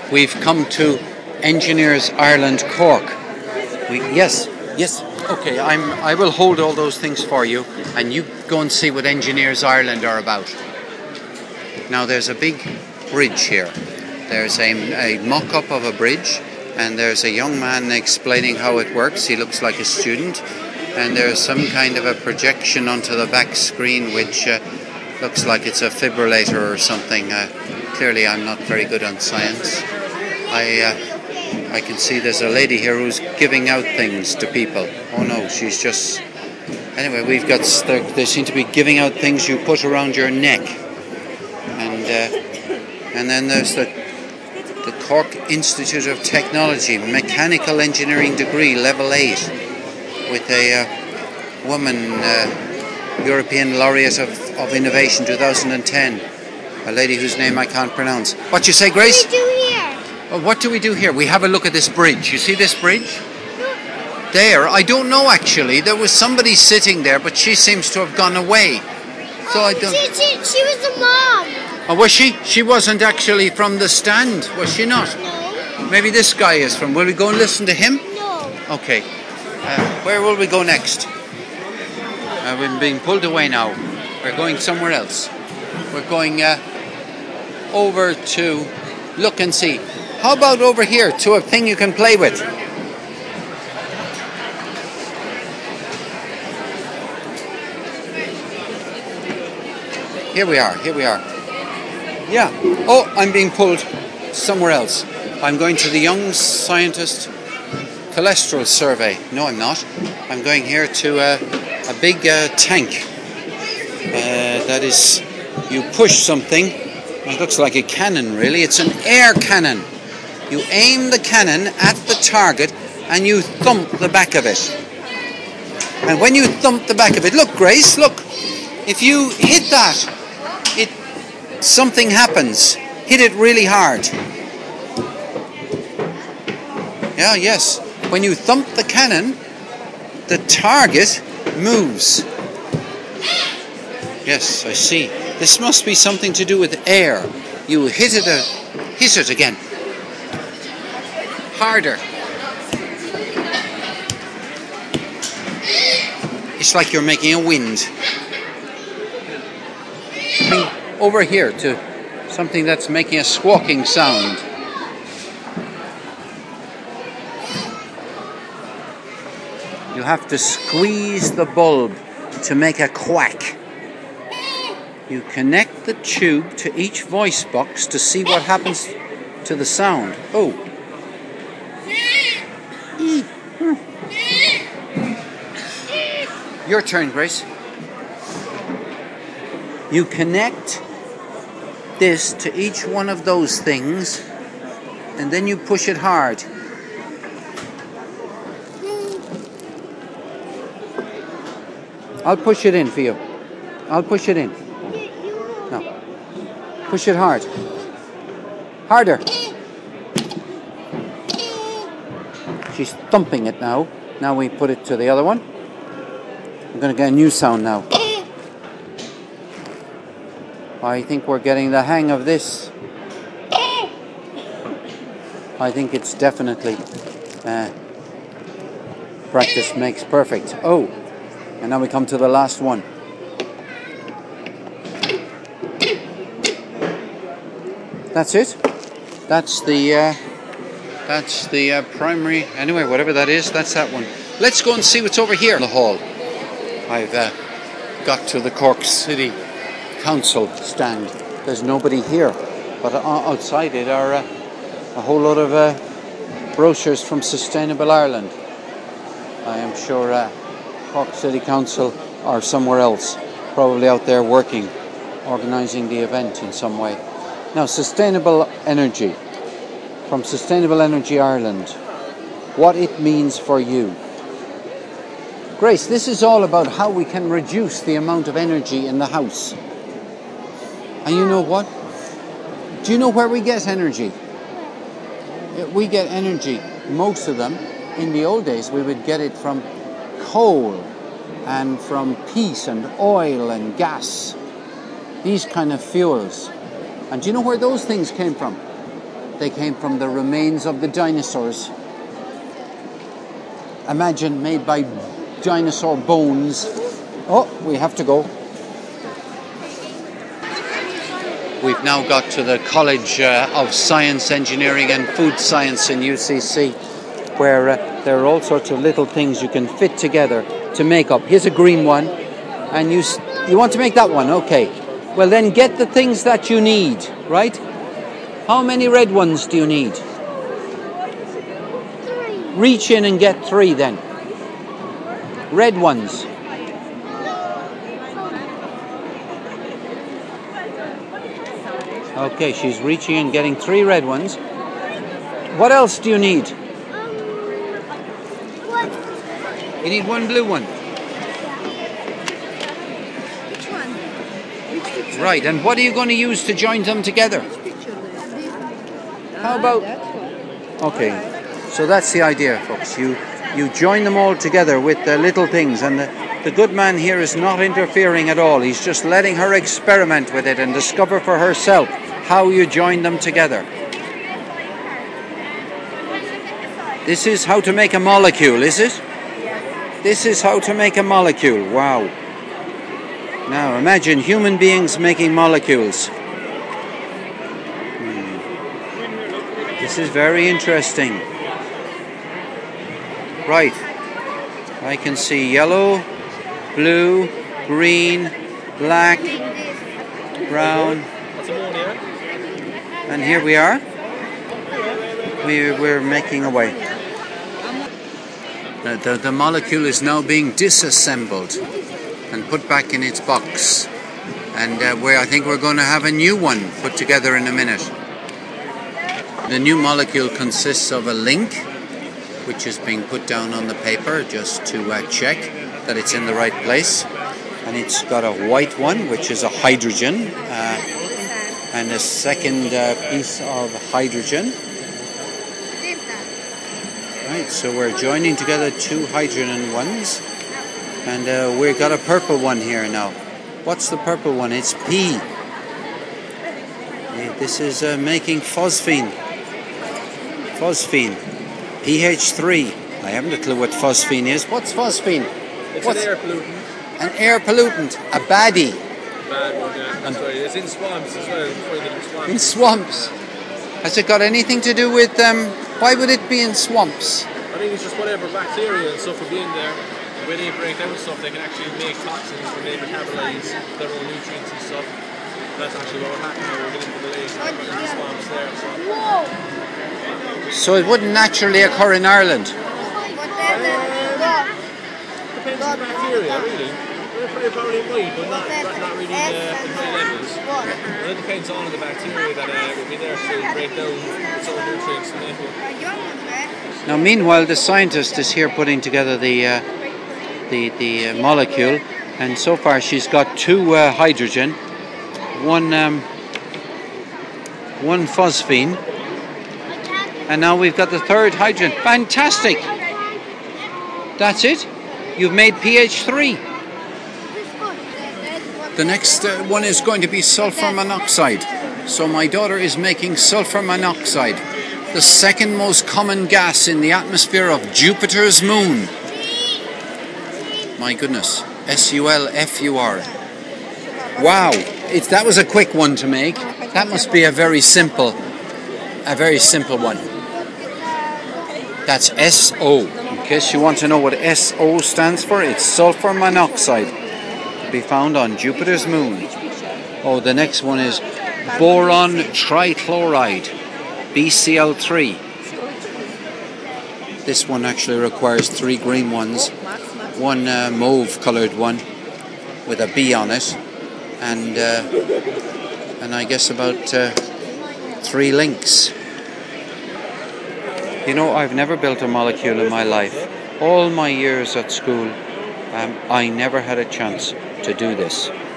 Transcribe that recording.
We've come to Engineers Ireland Cork. Yes. Okay, I will hold all those things for you, and you go and see what Engineers Ireland are about. Now, there's a big bridge here. There's a mock-up of a bridge, and there's a young man explaining how it works. He looks like a student, and there's some kind of a projection onto the back screen which looks like it's a fibrillator or something. Clearly, I'm not very good on science. I can see there's a lady here who's giving out things to people. Oh no, she's just... Anyway, they seem to be giving out things you put around your neck. And then there's the Cork Institute of Technology, Mechanical Engineering degree, level 8, with a woman, European Laureate of Innovation 2010, a lady whose name I can't pronounce. What you say, Grace? What do we do here? What do we do here? We have a look at this bridge. You see this bridge? There, I don't know actually. There was somebody sitting there, but she seems to have gone away. So I don't... She was the mom. Oh, was she? She wasn't actually from the stand, was she not? No. Maybe this guy is from. Will we go and listen to him? No. Okay. Where will we go next? We're being pulled away now. We're going somewhere else. We're going over to look and see. How about over here to a thing you can play with? Here we are. Yeah. Oh, I'm being pulled somewhere else. I'm going to the Young Scientist Cholesterol Survey. No, I'm not. I'm going here to a big tank. That is, you push something. It looks like a cannon, really. It's an air cannon. You aim the cannon at the target and you thump the back of it. And when you thump the back of it, look, Grace, look. If you hit that, something happens. Hit it really hard. Yeah, yes. When you thump the cannon, the target moves. Yes, I see. This must be something to do with air. You hit it again. Harder. It's like you're making a wind. Over here to something that's making a squawking sound. You have to squeeze the bulb to make a quack. You connect the tube to each voice box to see what happens to the sound. Oh. Your turn, Grace. You connect this to each one of those things and then you push it hard. I'll push it in for you. I'll push it in. No. Push it hard. Harder. She's thumping it now. Now we put it to the other one. I'm going to get a new sound now. I think we're getting the hang of this. I think it's definitely practice makes perfect. Oh, and now we come to the last one. That's it. That's the primary. Anyway, whatever that is, that's that one. Let's go and see what's over here in the hall. I've got to the Cork City Council stand. There's nobody here, but outside it are a whole lot of brochures from Sustainable Ireland. I am sure Cork City Council are somewhere else, probably out there working, organising the event in some way. Now, sustainable energy, from Sustainable Energy Ireland, what it means for you. Grace, this is all about how we can reduce the amount of energy in the house. And you know what? Do you know where we get energy? We get energy, most of them. In the old days, we would get it from coal and from peat and oil and gas. These kind of fuels. And do you know where those things came from? they came from the remains of the dinosaurs. Imagine, made by dinosaur bones. Oh, we have to go. We've now got to the College of Science, Engineering and Food Science in UCC, where there are all sorts of little things you can fit together to make up. Here's a green one, and you want to make that one, okay. Well, then get the things that you need, right? How many red ones do you need? 3. Reach in and get 3 then. Red ones. Okay, she's reaching and getting 3 red ones. What else do you need? You need 1 blue one. Which one? Which picture? Right, and what are you going to use to join them together? How about... Okay, so that's the idea, folks. You join them all together with the little things, and the good man here is not interfering at all. He's just letting her experiment with it and discover for herself how you join them together. This is how to make a molecule, is it? This is how to make a molecule. Wow. Now imagine human beings making molecules. This is very interesting. Right. I can see yellow, blue, green, black, brown. And here we are. We're making away. The molecule is now being disassembled and put back in its box. And I think we're going to have a new one put together in a minute. The new molecule consists of a link, which is being put down on the paper just to check that it's in the right place. And it's got a white one, which is a hydrogen, and a second piece of hydrogen. Right, so we're joining together 2 hydrogen ones, and we've got a purple one here now. What's the purple one? It's P. This is making phosphine. Phosphine. pH3. I haven't a clue what phosphine is. What's phosphine? It's an air pollutant. An air pollutant. A baddie. Bad one, yeah. That's right. It's in swamps as well. In swamps. Has it got anything to do with why would it be in swamps? I think it's just whatever bacteria and stuff will be in there. When they break down stuff, they can actually make toxins when they metabolize their own nutrients and stuff. That's actually what will happen when we get into the lakes and the swamps there. So it wouldn't naturally occur in Ireland. Depends on the bacteria, really. It probably might, but not really in high levels. And it depends on the bacteria that will be there to break down certain nutrients and make it. Now, meanwhile, the scientist is here putting together the molecule, and so far she's got 2 hydrogen, one phosphine, and now we've got the 3rd hydrogen. Fantastic! That's it. You've made pH3. The next one is going to be sulfur monoxide. So my daughter is making sulfur monoxide, the 2nd most common gas in the atmosphere of Jupiter's moon. My goodness. SULFUR. Wow. That was a quick one to make. That must be a very simple one. That's SO. In case you want to know what SO stands for, it's sulfur monoxide. To be found on Jupiter's moon. Oh, the next one is boron trichloride, BCl3. This one actually requires 3 green ones, 1 mauve coloured one with a B on it, and I guess about 3 links. You know, I've never built a molecule in my life. All my years at school, I never had a chance to do this.